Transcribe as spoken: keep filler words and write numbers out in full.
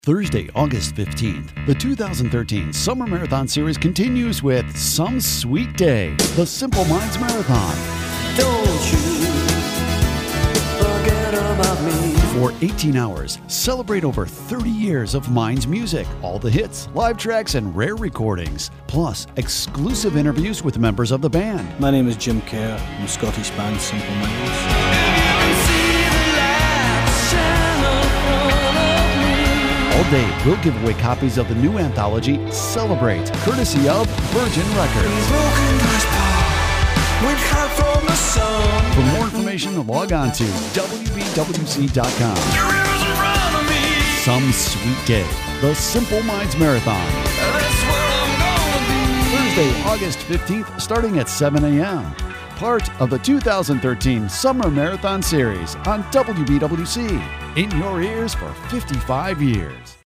Thursday, August fifteenth, the two thousand thirteen Summer Marathon Series continues with Some Sweet Day, the Simple Minds Marathon. Don't you forget about me. For eighteen hours, celebrate over thirty years of Minds music, all the hits, live tracks, and rare recordings, plus exclusive interviews with members of the band. My name is Jim Kerr from Scottish band Simple Minds. All day, we'll give away copies of the new anthology, Celebrate, courtesy of Virgin Records. For more information, log on to W B W C dot com. Some Sweet Day, the Simple Minds Marathon. Thursday, August fifteenth, starting at seven a.m. Part of the two thousand thirteen Summer Marathon Series on W B W C. In your ears for fifty-five years.